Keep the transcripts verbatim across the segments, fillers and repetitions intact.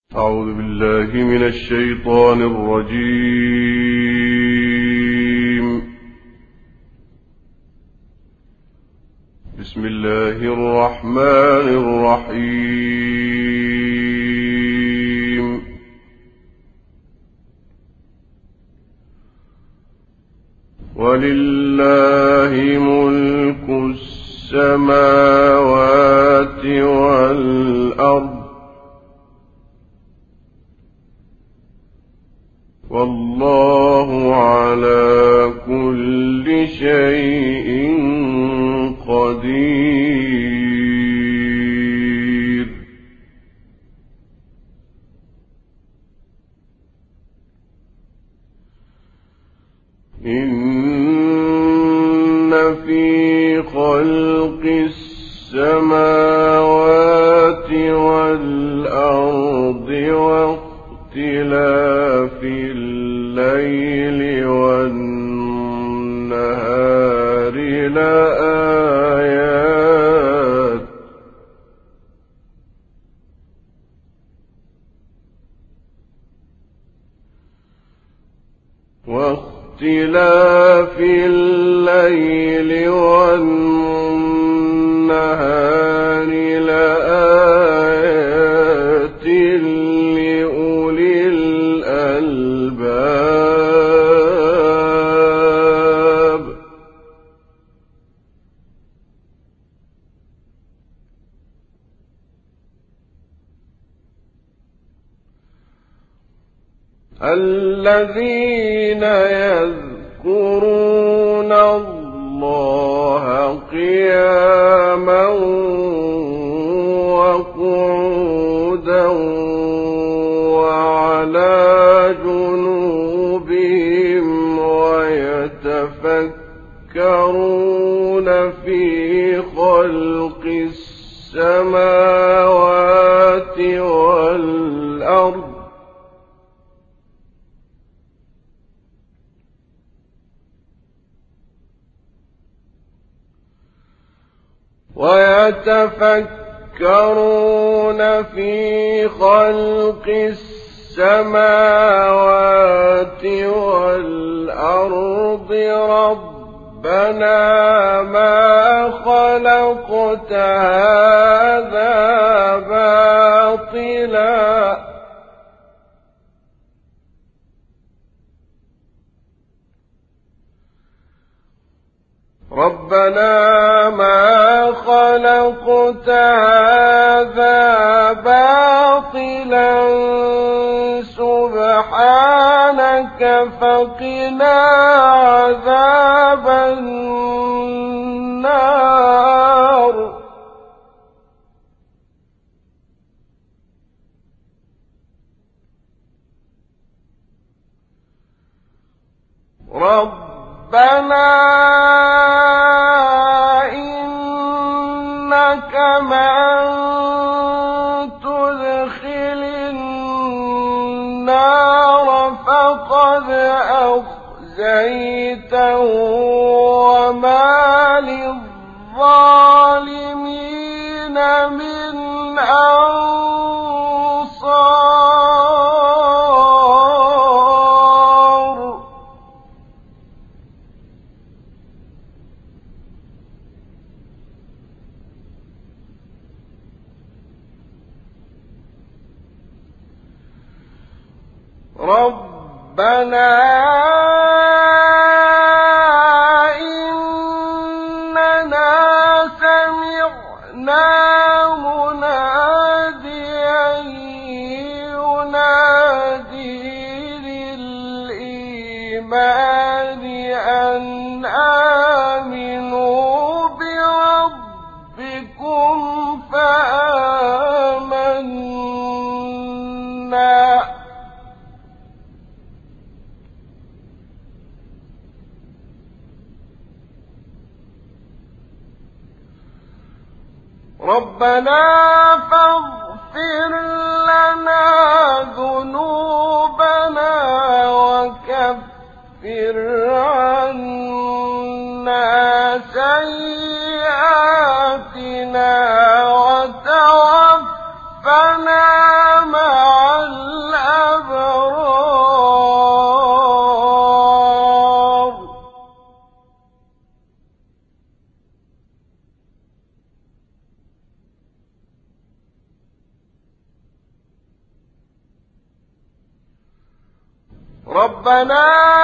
أعوذ بالله من الشيطان الرجيم. بسم الله الرحمن الرحيم. ولله ملك السماوات والأرض والله على كل شيء قدير. إن في خلق السماوات والأرض واختلاف الليل والنهار لآيات واختلاف الليل والنهار لآيات لأولي الألباب. الذين يذكرون الله قياما وقعودا وعلى جنوبهم ويتفكرون في خلق السماوات والأرض ويتفكرون في خلق السماوات والأرض ربنا ما خلقت هذا باطلا ربنا ما خلقت هذا باطلا سبحانك فقنا عذاب النار. ربنا إنك من تدخل النار فقد أخزيته وما للظالمين من أنصار. ربنا إننا سمعنا مناديا ينادي للإيمان أن آمنوا بربكم فآمنا. ربنا فاغفر لنا ذنوبنا وكفر عنا سيئاتنا وتوفنا مع ربنا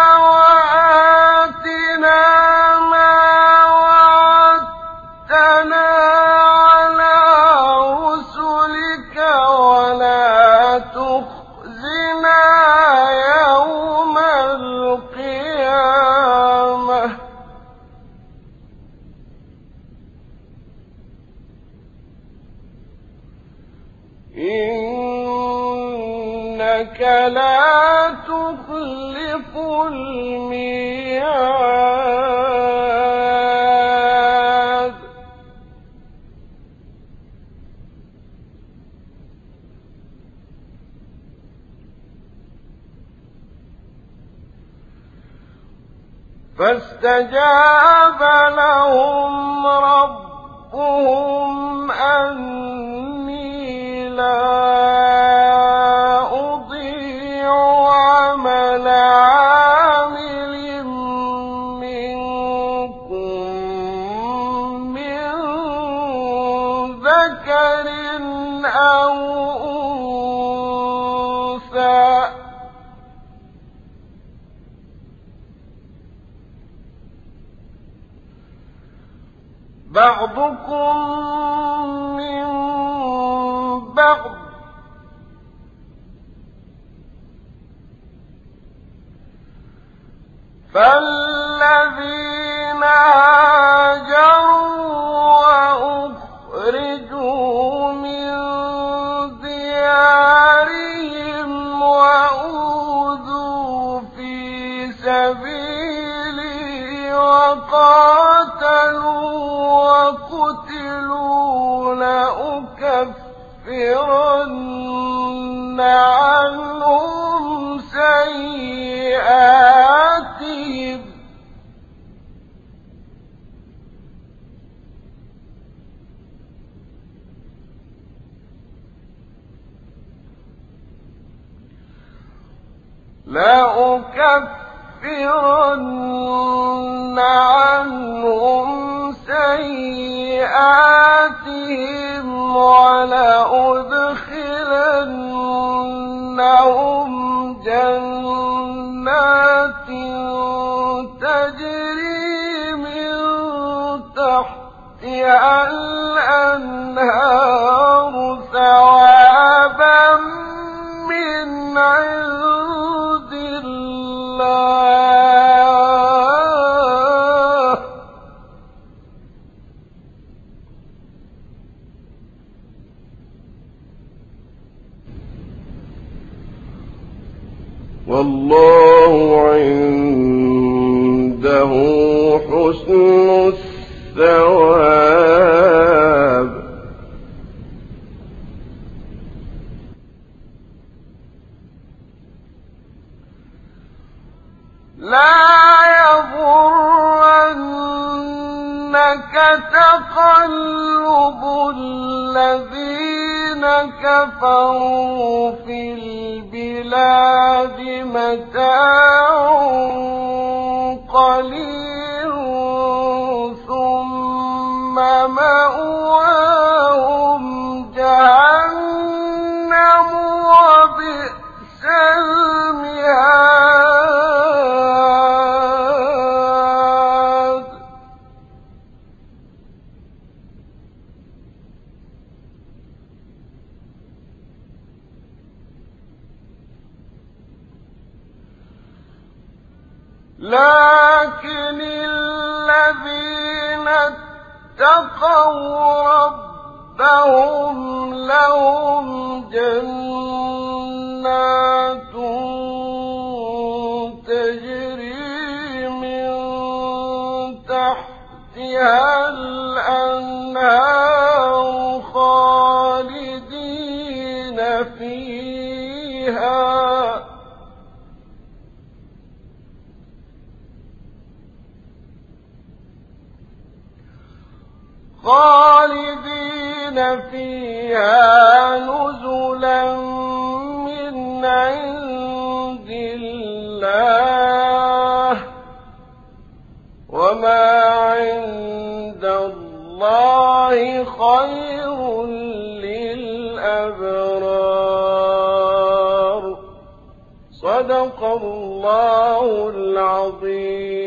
وآتنا ما وعدتنا على رسلك ولا تخزنا يوم القيامة إنك لا تخلف الميعاد فاستجاب لهم ربهم أني لا أضيع عمل عامل منكم من ذكر أو أنثى بعضكم من بعض فالذين هاجروا وأخرجوا من ديارهم وأوذوا في سبيلي وقاتلوا وقتلوا لأكفرن عنهم سيئاتهم لأكفرن عنهم سيئاتهم ولأدخلنهم جنات تجري من تحتها الأنهار ثوابا من عند الله والله عنده حسن الثواب لا يغرنك تقلب الذين كفروا في البلاد متاع قليل ثم مأواهم جهنم وبئس المهاد لكن الذين اتقوا ربهم لهم جنات تجري من تحتها الأنهار خالدين فيها خالدين فيها نزلا من عند الله وما عند الله خير للأبرار. صدق الله العظيم.